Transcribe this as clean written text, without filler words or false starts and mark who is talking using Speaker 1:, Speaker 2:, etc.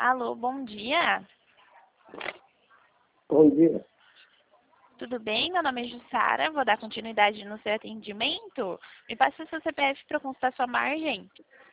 Speaker 1: Alô, bom dia.
Speaker 2: Bom dia.
Speaker 1: Tudo bem? Meu nome é Jussara. Vou dar continuidade no seu atendimento. Me passa o seu CPF para consultar sua margem.